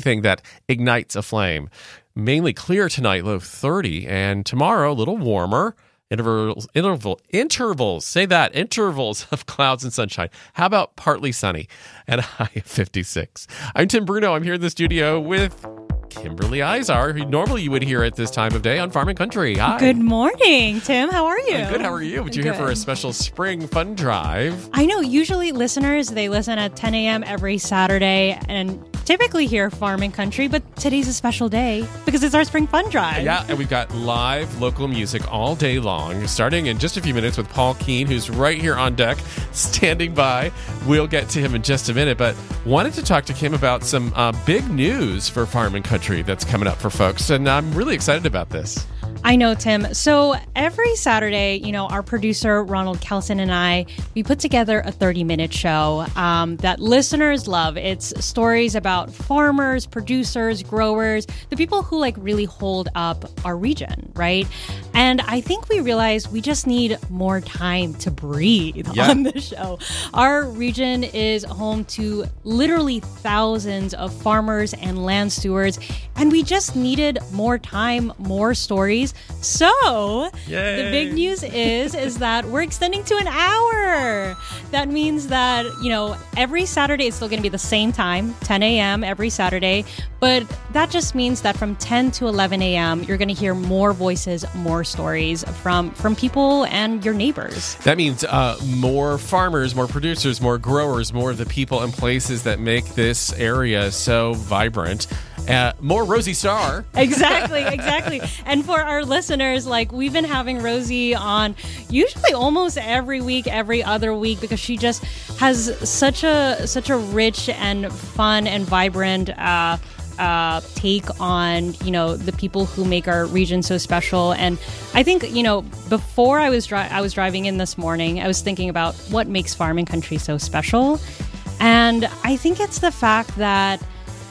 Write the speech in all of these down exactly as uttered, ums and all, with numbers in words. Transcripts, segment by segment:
anything that ignites a flame. Mainly clear tonight, low thirty, and tomorrow a little warmer. Intervals, interval, intervals, say that, intervals of clouds and sunshine. How about partly sunny and a high of fifty-six? I'm Tim Bruno. I'm here in the studio with Kimberly Izar, who normally you would hear at this time of day on Farm and Country. Hi. Good morning, Tim. How are you? I'm good. How are you? But you're here for a special spring fun drive. I know. Usually listeners, they listen at ten a.m. every Saturday and typically hear Farm and Country, but today's a special day because it's our spring fun drive. Yeah, and we've got live local music all day long, starting in just a few minutes with Paul Keene, who's right here on deck, standing by. We'll get to him in just a minute, but wanted to talk to Kim about some uh, big news for Farm and Country that's coming up for folks, and I'm really excited about this. I know, Tim. So every Saturday, you know, our producer, Ronald Kelson, and I, we put together a thirty-minute show um, that listeners love. It's stories about farmers, producers, growers, the people who, like, really hold up our region, right? And I think we realized we just need more time to breathe yeah. on the show. Our region is home to literally thousands of farmers and land stewards, and we just needed more time, more stories. So Yay. The big news is is that we're extending to an hour. That means that, you know, every Saturday it's still going to be the same time, ten a.m. every Saturday. But that just means that from ten to eleven a.m. you're going to hear more voices, more stories from from people and your neighbors. That means uh, more farmers, more producers, more growers, more of the people and places that make this area so vibrant. Uh, more Rosie Starr. Exactly, exactly. And for our listeners, like, we've been having Rosie on usually almost every week, every other week, because she just has such a such a rich and fun and vibrant uh, uh, take on, you know, the people who make our region so special. And I think, you know, before I was dri- I was driving in this morning, I was thinking about what makes Farm and Country so special. And I think it's the fact that,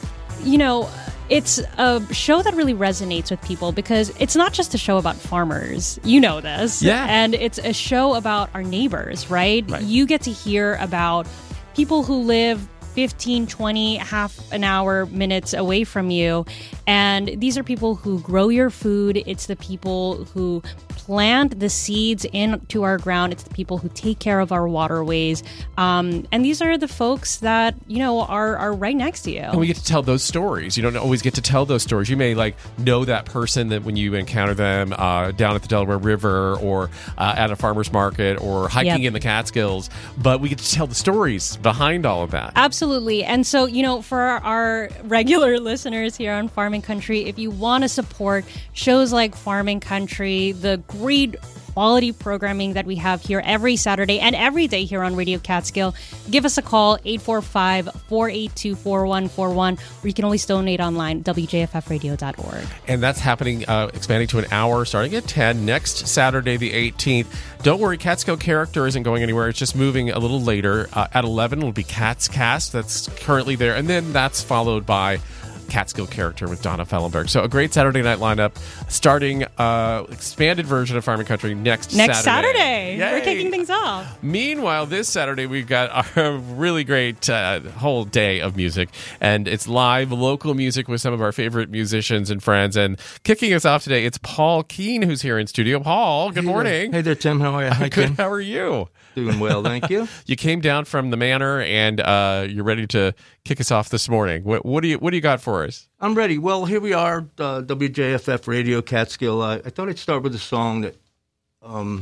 you know, it's a show that really resonates with people because it's not just a show about farmers. You know this. Yeah. And it's a show about our neighbors, right? Right. You get to hear about people who live fifteen, twenty, half an hour, minutes away from you. And these are people who grow your food. It's the people who plant the seeds into our ground. It's the people who take care of our waterways. Um, and these are the folks that, you know, are, are right next to you. And we get to tell those stories. You don't always get to tell those stories. You may, like, know that person that when you encounter them uh, down at the Delaware River or uh, at a farmer's market or hiking Yep. in the Catskills, but we get to tell the stories behind all of that. Absolutely. And so, you know, for our, our regular listeners here on Farm and Country, if you want to support shows like Farm and Country, the great quality programming that we have here every Saturday and every day here on Radio Catskill, give us a call, eight four five, four eight two, four one four one, or you can always donate online, w j f f radio dot org. And that's happening, uh, expanding to an hour, starting at ten, next Saturday, the eighteenth. Don't worry, Catskill Character isn't going anywhere. It's just moving a little later. Uh, at eleven, it'll be Cat's Cast. That's currently there. And then that's followed by Catskill Character with Donna Fellenberg. So a great Saturday night lineup, starting uh expanded version of Farm and Country next, Next Saturday. Saturday. Yay. We're kicking things off. Meanwhile, this Saturday, we've got our really great uh, whole day of music, and it's live local music with some of our favorite musicians and friends. And kicking us off today, it's Paul Keene, who's here in studio. Paul, good hey morning. There. Hey there, Tim. How are you? Hi, Good. Tim. How are you? Doing well, thank you. You came down from the manor, and uh, you're ready to kick us off this morning. What, what do you What do you got for us? I'm ready. Well, here we are, uh, W J F F Radio Catskill. Uh, I thought I'd start with a song that um,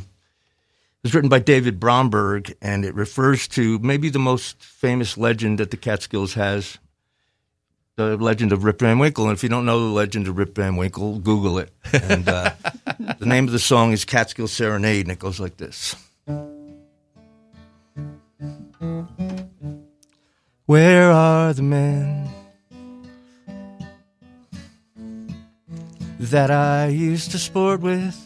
was written by David Bromberg, and it refers to maybe the most famous legend that the Catskills has, the legend of Rip Van Winkle. And if you don't know the legend of Rip Van Winkle, Google it. And uh, the name of the song is Catskill Serenade, and it goes like this. Where are the men that I used to sport with?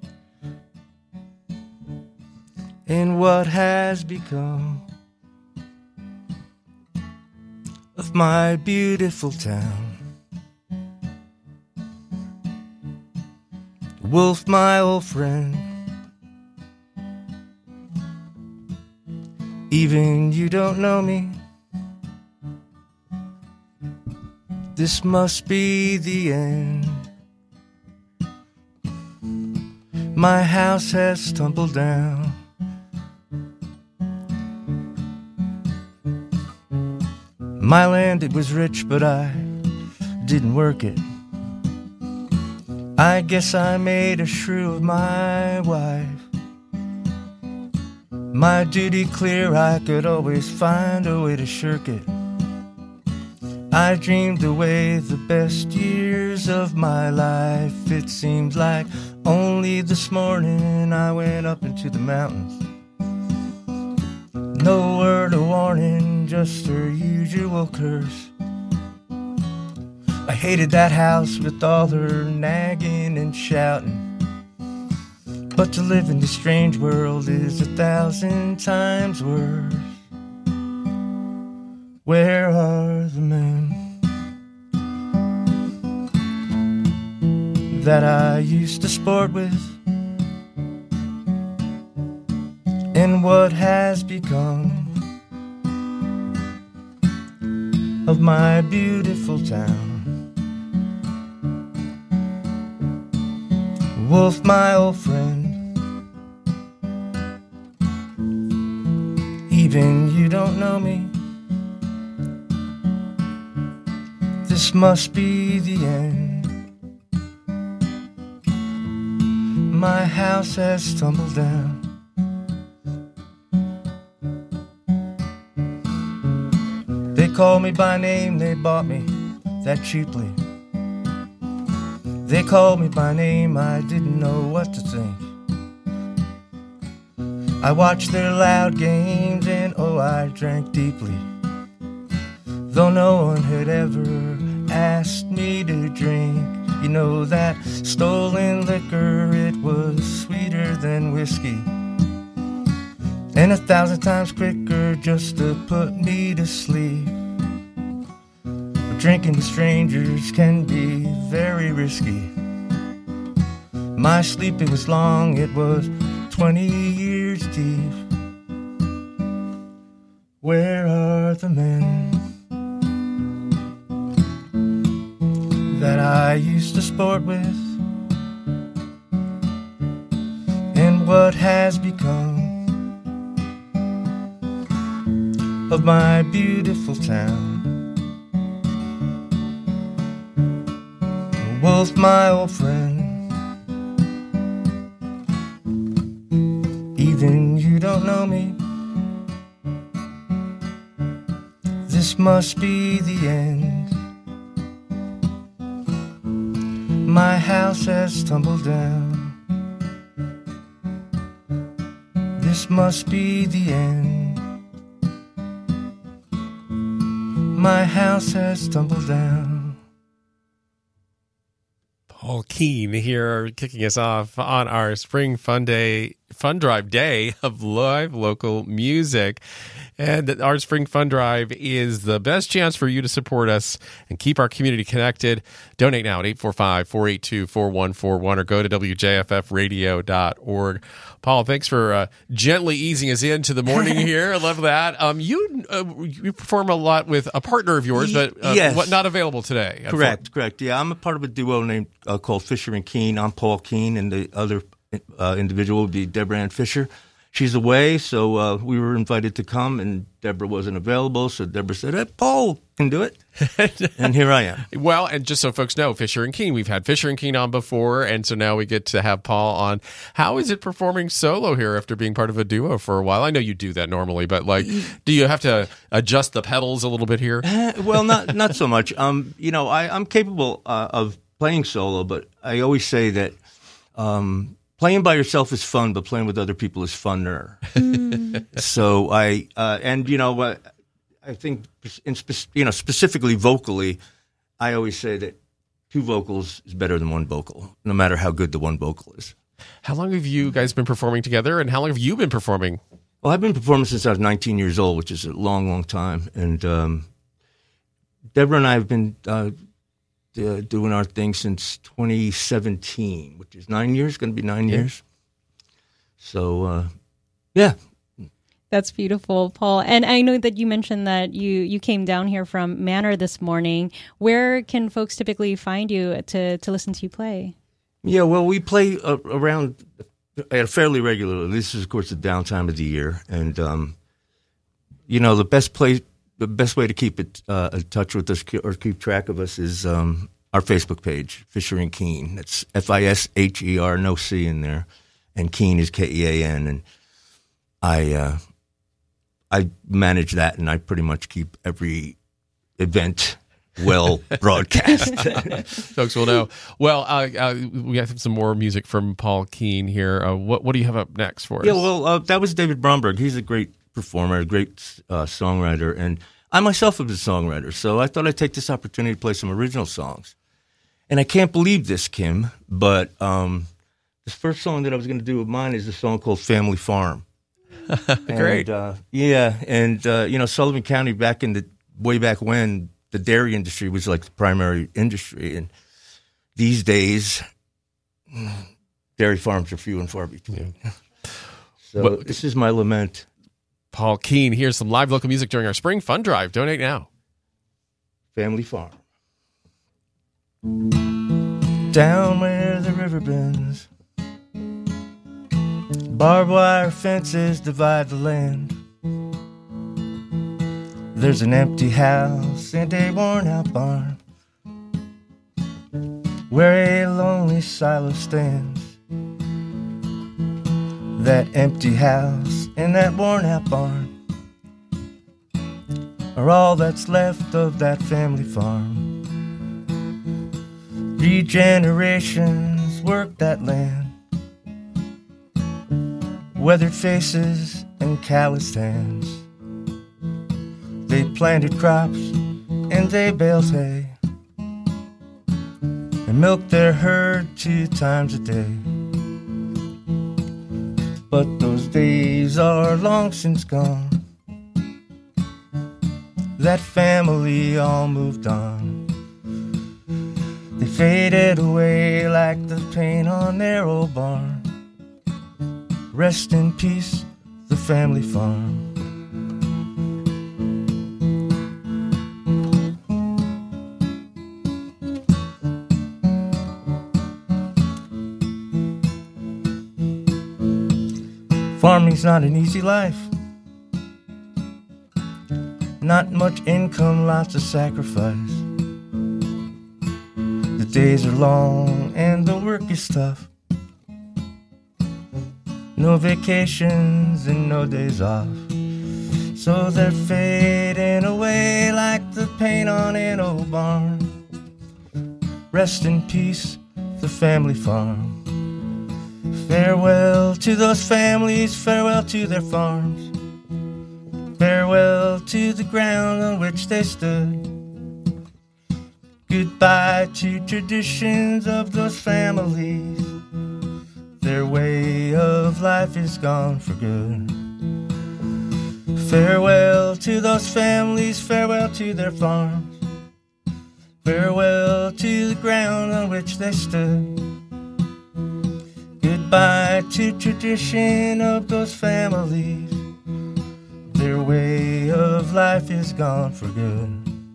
And what has become of my beautiful town? Wolf, my old friend, even you don't know me. This must be the end. My house has tumbled down. My land, it was rich, but I didn't work it. I guess I made a shrew of my wife. My duty clear, I could always find a way to shirk it. I dreamed away the best years of my life. It seems like only this morning I went up into the mountains. No word of warning, just her usual curse. I hated that house with all her nagging and shouting. But to live in this strange world is a thousand times worse. Where are the men that I used to sport with? And what has become of my beautiful town? Wolf, my old friend, even you don't know me. This must be the end. My house has tumbled down. They call me by name, they bought me that cheaply. They called me by name, I didn't know what to think. I watched their loud games and oh, I drank deeply. Though no one had ever asked me to drink. You know that stolen liquor, it was sweeter than whiskey. And a thousand times quicker just to put me to sleep. Drinking with strangers can be very risky. My sleep, it was long, it was twenty years deep. Where are the men that I used to sport with? And what has become of my beautiful town? Wolf, my old friend, even you don't know me. This must be the end. My house has tumbled down. This must be the end. My house has tumbled down. Paul Keen here, kicking us off on our Spring Fun Day, Fun Drive Day of live local music. And our Spring Fun Drive is the best chance for you to support us and keep our community connected. Donate now at eight four five, four eight two, four one four one or go to W J F F radio dot org. Paul, thanks for uh, gently easing us into the morning here. I love that. Um, you uh, you perform a lot with a partner of yours, but uh, yes. what, not available today. Correct, correct. Yeah, I'm a part of a duo named uh, called Fisher and Keen. I'm Paul Keen, and the other uh, individual would be Deborah Ann Fisher. She's away, so uh, we were invited to come, and Deborah wasn't available, so Deborah said, hey, Paul can do it, and here I am. Well, and just so folks know, Fisher and Keen, we've had Fisher and Keen on before, and so now we get to have Paul on. How is it performing solo here after being part of a duo for a while? I know you do that normally, but like, do you have to adjust the pedals a little bit here? Uh, well, not not so much. Um, you know, I, I'm capable uh, of playing solo, but I always say that um, playing by yourself is fun, but playing with other people is funner. Mm. So I, uh, and you know, uh, I think, in spe- you know, specifically vocally, I always say that two vocals is better than one vocal, no matter how good the one vocal is. How long have you guys been performing together, and how long have you been performing? Well, I've been performing since I was nineteen years old, which is a long, long time. And um, Deborah and I have been uh, uh, doing our thing since twenty seventeen, which is nine years, going to be nine yeah. years. So, uh, yeah. That's beautiful, Paul. And I know that you mentioned that you, you came down here from Manor this morning. Where can folks typically find you to, to listen to you play? Yeah, well, we play uh, around at fairly regularly. This is, of course, the downtime of the year. And, um, you know, the best place, the best way to keep it uh, in touch with us or keep track of us is um, our Facebook page, Fisher and Keane. That's F I S H E R, no C in there. And Keane is K E A N. And I... Uh, I manage that, and I pretty much keep every event well broadcast. Folks will know. Well, uh, uh, we have some more music from Paul Keane here. Uh, what what do you have up next for us? Yeah, well, uh, that was David Bromberg. He's a great performer, a great uh, songwriter, and I myself am a songwriter, so I thought I'd take this opportunity to play some original songs. And I can't believe this, Kim, but um, this first song that I was going to do of mine is a song called Family Farm. Great. And, uh, yeah, and, uh, you know, Sullivan County back in the, way back when, the dairy industry was like the primary industry. And these days, dairy farms are few and far between. Yeah. So well, this is my lament. Paul Keane, here's some live local music during our Spring Fund Drive. Donate now. Family Farm. Down where the river bends, barbed wire fences divide the land. There's an empty house and a worn-out barn where a lonely silo stands. That empty house and that worn-out barn are all that's left of that family farm. Three generations worked that land, weathered faces and calloused hands. They planted crops and they baled hay and milked their herd two times a day. But those days are long since gone. That family all moved on. They faded away like the paint on their old barn. Rest in peace, the family farm. Farming's not an easy life. Not much income, lots of sacrifice. The days are long and the work is tough. No vacations and no days off. So they're fading away like the paint on an old barn. Rest in peace, the family farm. Farewell to those families, farewell to their farms. Farewell to the ground on which they stood. Goodbye to traditions of those families. Their way of life is gone for good. Farewell to those families, farewell to their farms. Farewell to the ground on which they stood. Goodbye to tradition of those families. Their way of life is gone for good.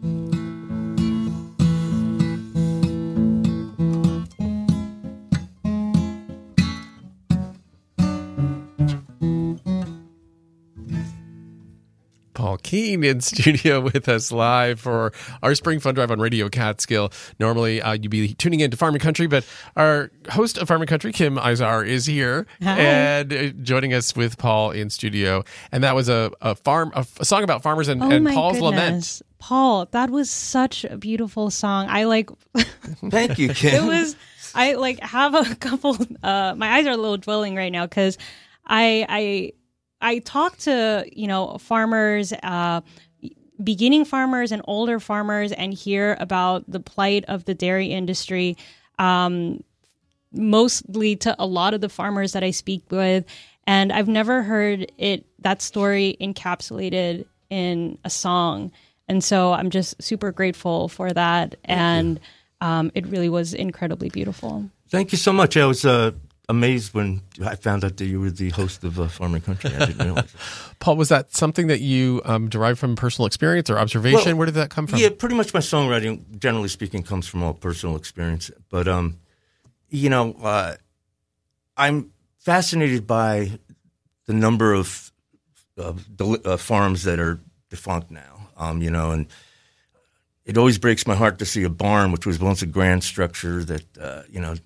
Paul Keane in studio with us live for our Spring Fund Drive on Radio Catskill. Normally, uh, you'd be tuning in to Farming Country, but our host of Farming Country, Kim Izar, is here. Hi. And uh, joining us with Paul in studio. And that was a, a farm a, a song about farmers and, Oh and my Paul's goodness. lament. Paul, that was such a beautiful song. I like Thank you, Kim. it was I like have a couple uh my eyes are a little dwelling right now because I I I talk to, you know, farmers, uh beginning farmers and older farmers, and hear about the plight of the dairy industry, um mostly to a lot of the farmers that I speak with, and I've never heard it that story encapsulated in a song. And so I'm just super grateful for that. And um, it really was incredibly beautiful. Thank you so much. I was, uh, amazed when I found out that you were the host of uh, Farming Country. I didn't realize. Paul, was that something that you um, derived from personal experience or observation? Well, Where did that come from? Yeah, pretty much my songwriting, generally speaking, comes from all personal experience. But, um, you know, uh, I'm fascinated by the number of uh, del- uh, farms that are defunct now, um, you know, and it always breaks my heart to see a barn, which was once a grand structure that, uh, you know,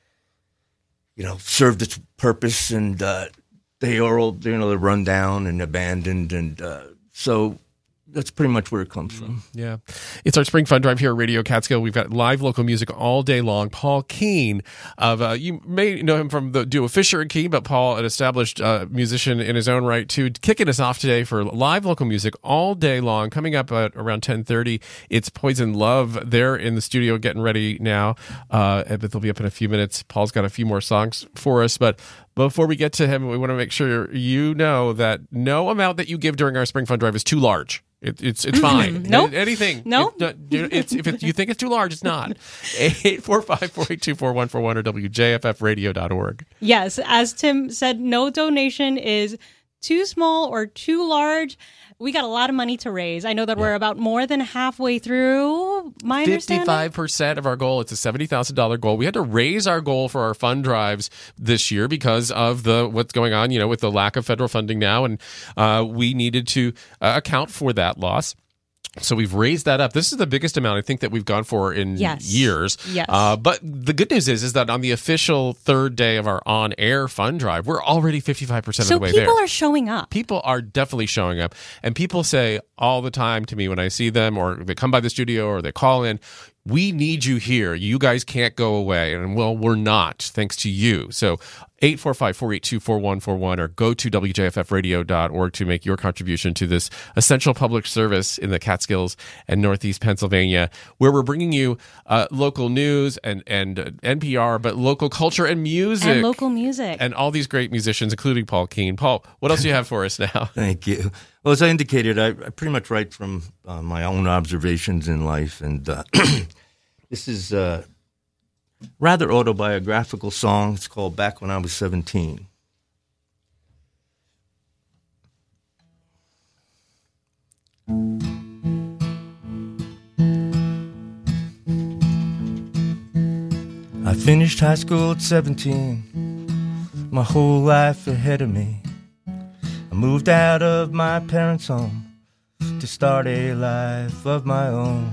you know, served its purpose, and uh, they are all, you know, they're run down and abandoned, and uh, so that's pretty much where it comes from. Yeah. It's our Spring Fun Drive here at Radio Catskill. We've got live local music all day long. Paul Keen, of uh, you may know him from the duo Fisher and Keen, but Paul, an established uh, musician in his own right, too, kicking us off today for live local music all day long. Coming up at around ten thirty, it's Poison Love. They're in the studio getting ready now, uh, but they'll be up in a few minutes. Paul's got a few more songs for us, but before we get to him, we want to make sure you know that no amount that you give during our Spring Fun Drive is too large. It, it's it's fine. Nope. Anything. Nope. It, it's, if it, you think it's too large, it's not. eight four five, four eight two, four one four one or W J F F radio dot org. Yes, as Tim said, no donation is too small or too large. We got a lot of money to raise. I know that yeah. we're about more than halfway through, my understanding. fifty-five percent of our goal. It's a seventy thousand dollars goal. We had to raise our goal for our fund drives this year because of the what's going on, you know, with the lack of federal funding now, and uh, we needed to uh, account for that loss. So we've raised that up. This is the biggest amount I think that we've gone for in yes. years. Yes. Uh, but the good news is, is that on the official third day of our on-air fund drive, we're already fifty-five percent so of the way there. So people are showing up. People are definitely showing up. And people say all the time to me when I see them, or they come by the studio or they call in, we need you here. You guys can't go away. And well, we're not, thanks to you. So eight four five, four eight two, four one four one or go to W J F F radio dot org to make your contribution to this essential public service in the Catskills and Northeast Pennsylvania, where we're bringing you uh, local news and, and uh, N P R, but local culture and music. And local music. And all these great musicians, including Paul Keen. Paul, what else do you have for us now? Thank you. Well, as I indicated, I, I pretty much write from uh, my own observations in life, and uh, this is a rather autobiographical song. It's called Back When I Was seventeen. I finished high school at seventeen, my whole life ahead of me. I moved out of my parents' home to start a life of my own.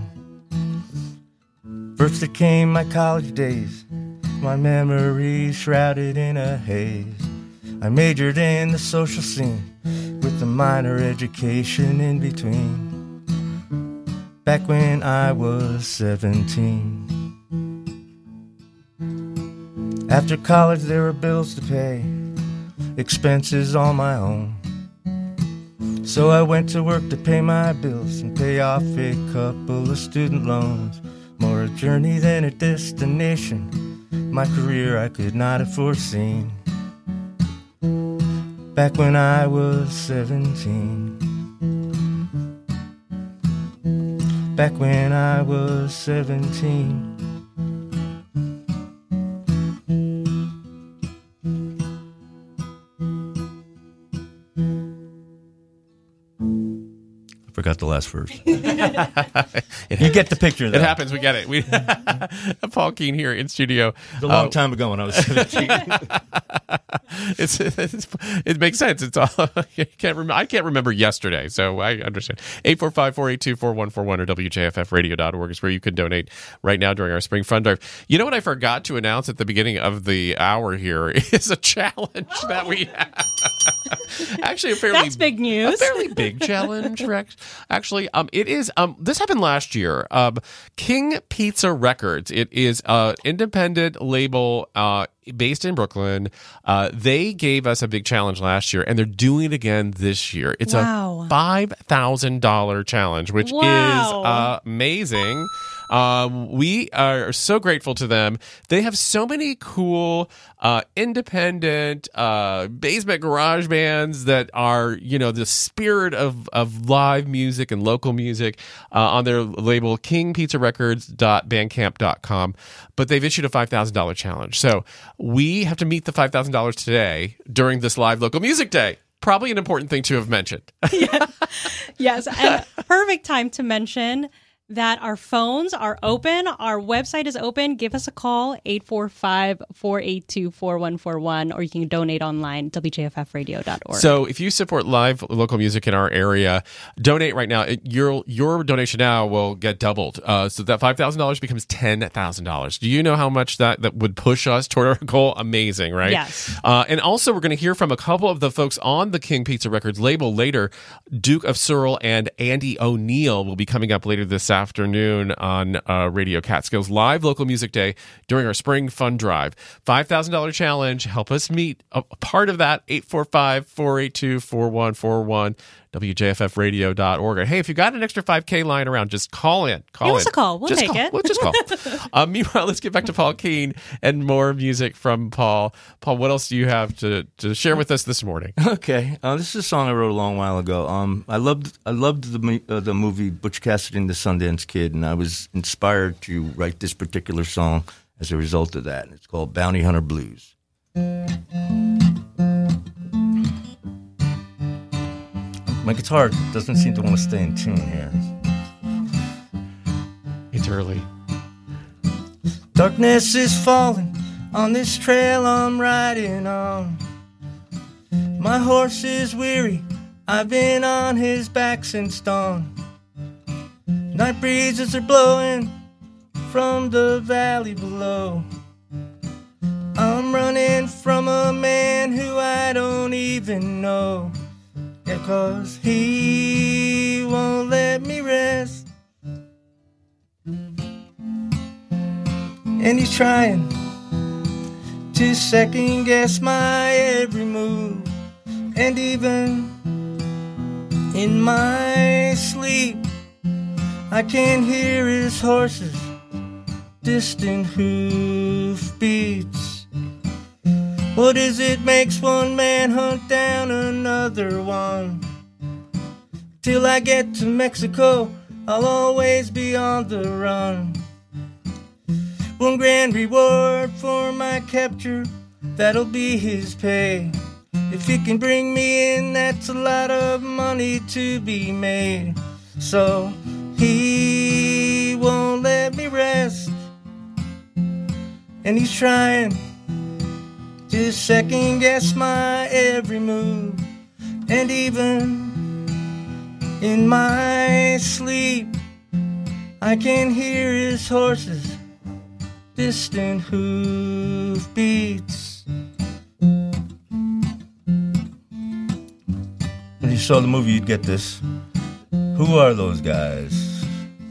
First there came my college days, my memories shrouded in a haze. I majored in the social scene with a minor education in between. Back when I was seventeen. After college there were bills to pay, expenses on my own. So I went to work to pay my bills and pay off a couple of student loans. More a journey than a destination, my career I could not have foreseen. Back when I was seventeen. Back when I was seventeen. Forgot the last verse. You get the picture, though. It happens. We get it. We Paul Keen here in studio. It was a long uh, time ago when I was seventeen. it's, it's it makes sense. It's all I can't remember. I can't remember yesterday, so I understand. eight four five, four eight two, four one four one or W J F F radio dot org is where you can donate right now during our Spring Fun Drive. You know what I forgot to announce at the beginning of the hour here is a challenge that we have. Actually, a fairly that's big news. A fairly big challenge, Rex. Actually, um, it is. Um, this happened last year. Um, King Pizza Records. It is an independent label uh, based in Brooklyn. Uh, they gave us a big challenge last year, and they're doing it again this year. It's wow. a five thousand dollars challenge, which wow. is uh, amazing. Um, we are so grateful to them. They have so many cool uh, independent uh, basement garage bands that are, you know, the spirit of, of live music and local music uh, on their label, king pizza records dot bandcamp dot com. But they've issued a five thousand dollars challenge. So we have to meet the five thousand dollars today during this live local music day. Probably an important thing to have mentioned. Yeah. Yes, and perfect time to mention that our phones are open. Our website is open. Give us a call, eight four five, four eight two, four one four one, or you can donate online, w j f f radio dot org. So if you support live local music in our area, donate right now. It, your your donation now will get doubled. Uh, so that five thousand dollars becomes ten thousand dollars. Do you know how much that, that would push us toward our goal? Amazing, right? Yes. Uh, and also, we're going to hear from a couple of the folks on the King Pizza Records label later. Duke of Searle and Andy O'Neill will be coming up later this afternoon on uh, Radio Catskills Live Local Music Day during our Spring Fun Drive. five thousand dollars challenge. Help us meet a part of that. eight four five, four eight two, four one four one. w j f f radio dot org. And hey, if you've got an extra five K lying around, just call in. Call Give in. us a call. We'll just take call. it. We'll just call. uh, meanwhile, let's get back to Paul Keen and more music from Paul. Paul, what else do you have to, to share with us this morning? Okay, uh, this is a song I wrote a long while ago. Um, I loved I loved the mo- uh, the movie Butch Cassidy and the Sundance Kid, and I was inspired to write this particular song as a result of that. And it's called Bounty Hunter Blues. My guitar doesn't seem to want to stay in tune here. It's early. Darkness is falling on this trail I'm riding on. My horse is weary, I've been on his back since dawn. Night breezes are blowing from the valley below. I'm running from a man who I don't even know. Yeah, 'cause he won't let me rest. And he's trying to second guess my every move. And even in my sleep, I can hear his horse's distant hoof beats. What is it makes one man hunt down another one? Till I get to Mexico, I'll always be on the run. One grand reward for my capture, that'll be his pay. If he can bring me in, that's a lot of money to be made. So he won't let me rest, and he's trying to second guess my every move. And even in my sleep, I can hear his horse's distant hoof beats. If you saw the movie, you'd get this. Who are those guys?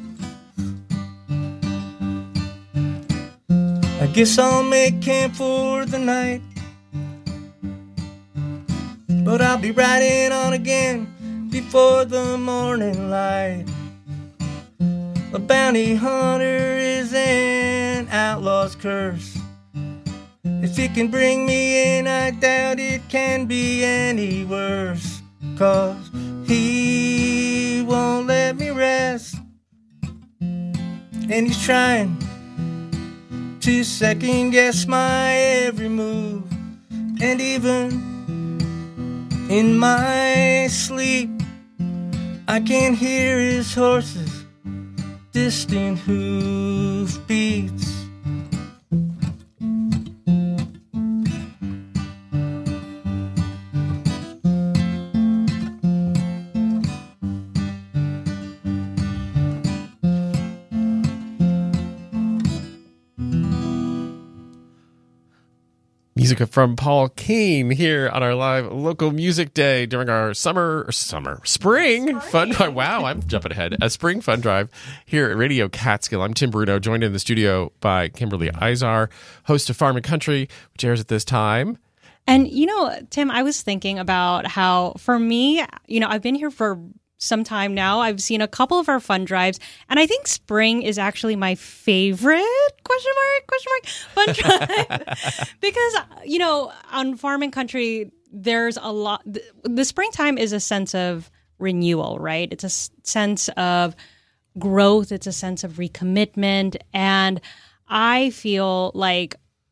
I guess I'll make camp for the night, but I'll be riding on again before the morning light. A bounty hunter is an outlaw's curse. If he can bring me in, I doubt it can be any worse. 'Cause he won't let me rest, and he's trying to second guess my every move. And even in my sleep, I can hear his horse's distant hoof beats. Music from Paul Keen here on our live local music day during our summer, summer, spring, spring. fun. Wow, I'm jumping ahead. A spring fun drive here at Radio Catskill. I'm Tim Bruno, joined in the studio by Kimberly Izar, host of Farm and Country, which airs at this time. And, you know, Tim, I was thinking about how, for me, you know, I've been here for some time now. I've seen a couple of our fun drives, and I think spring is actually my favorite question mark question mark fun drive because, you know, on Farm and Country, there's a lot. The, the springtime is a sense of renewal, right? It's a s- sense of growth. It's a sense of recommitment, and I feel like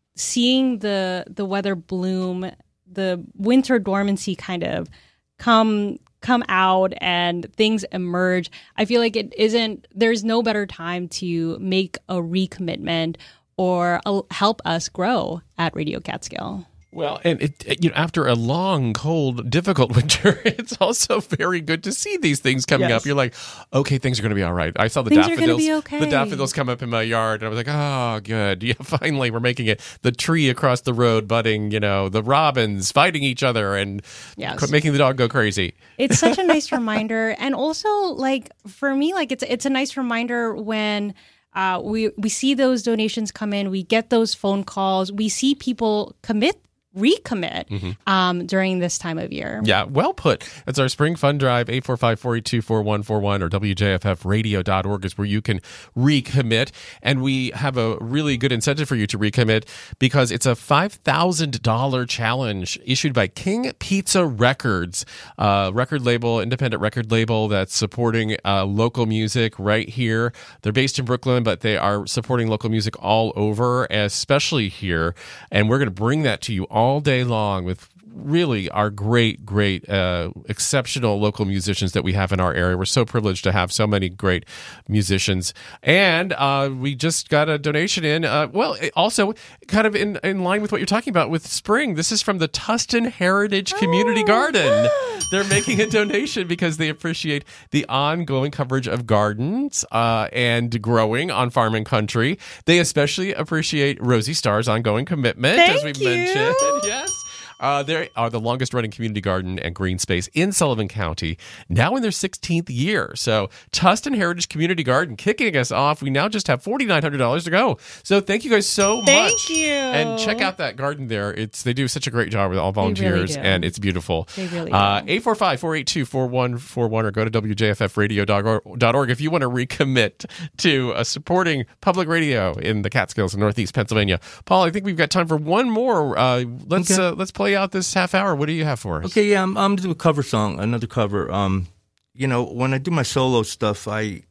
seeing the the weather bloom, the winter dormancy kind of come come out and things emerge, I feel like it isn't, there's no better time to make a recommitment or uh, help us grow at Radio Catskill. Well, and it, you know, after a long, cold, difficult winter, it's also very good to see these things coming Yes. up. You're like, okay, things are going to be all right. I saw the Things are gonna daffodils. be okay. The daffodils come up in my yard, and I was like, oh, good. Yeah, finally, we're making it. The tree across the road budding. You know, the robins fighting each other and Yes. making the dog go crazy. It's such a nice reminder, and also like for me, like it's it's a nice reminder when uh, we we see those donations come in, we get those phone calls, we see people commit. recommit Mm-hmm. um, during this time of year. Yeah, well put. That's our Spring Fund Drive. eight four five, four eight two, four one four one or W J F F radio dot org is where you can recommit. And we have a really good incentive for you to recommit because it's a five thousand dollars challenge issued by King Pizza Records, uh, record label, independent record label that's supporting uh, local music right here. They're based in Brooklyn, but they are supporting local music all over, especially here. And we're going to bring that to you all day long with really our great, great, uh, exceptional local musicians that we have in our area. We're so privileged to have so many great musicians. And uh, we just got a donation in. Uh, well, it also kind of in, in line with what you're talking about with spring. This is from the Tustin Heritage Community Oh. Garden. They're making a donation because they appreciate the ongoing coverage of gardens uh, and growing on Farm and Country. They especially appreciate Rosie Starr's ongoing commitment, as Thank we you. mentioned. Yes. Uh, they are the longest running community garden and green space in Sullivan County, now in their sixteenth year. So Tustin Heritage Community Garden kicking us off. We now just have four thousand nine hundred dollars to go. So thank you guys so Thank much. you. And check out that garden there. It's They do such a great job with all really volunteers, do. and it's beautiful. They really uh, do. eight four five, four eight two, four one four one or go to W J F F radio dot org if you want to recommit to uh, supporting public radio in the Catskills in Northeast Pennsylvania. Paul, I think we've got time for one more. Uh, let's Okay. uh, let's play out this half hour. What do you have for us? Okay, yeah, I'm, I'm doing a cover song, another cover. Um, you know, when I do my solo stuff, I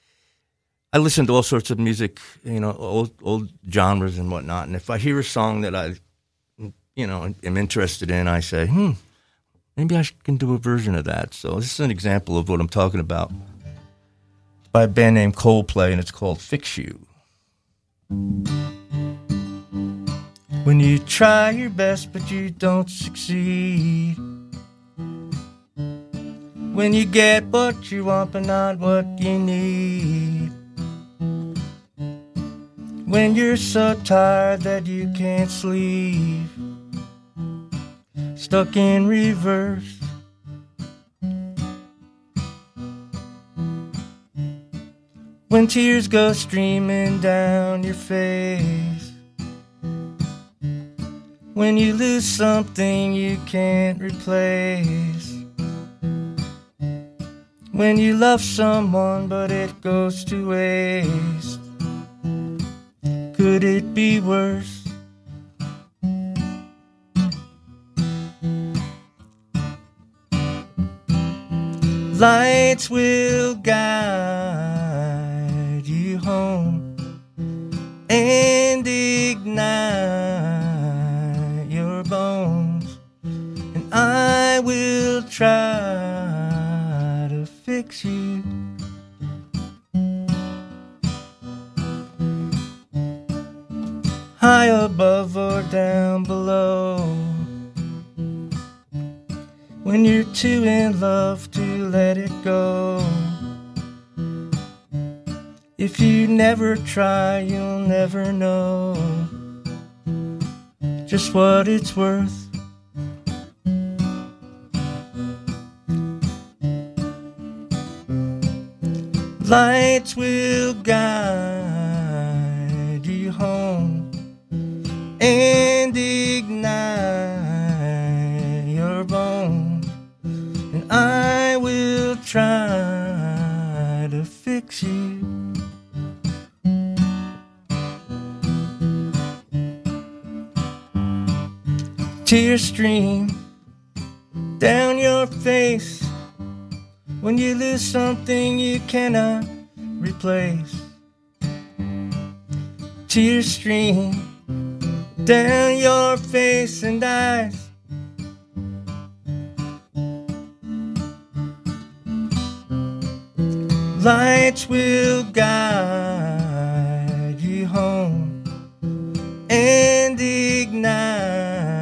I listen to all sorts of music, you know, old old genres and whatnot. And if I hear a song that I, you know, am interested in, I say, hmm, maybe I can do a version of that. So this is an example of what I'm talking about. It's by a band named Coldplay, and it's called Fix You. When you try your best but you don't succeed, when you get what you want but not what you need, when you're so tired that you can't sleep, stuck in reverse, when tears go streaming down your face, when you lose something you can't replace, when you love someone but it goes to waste, could it be worse? Lights will guide you home and ignite your bones, and I will try to fix you. High above or down below, when you're too in love to let it go. If you never try, you'll never know just what it's worth. Lights will guide you home and ignite your bones, and I will try to fix you. Tears stream down your face when you lose something you cannot replace. Tears stream down your face and eyes. Lights will guide you home and ignite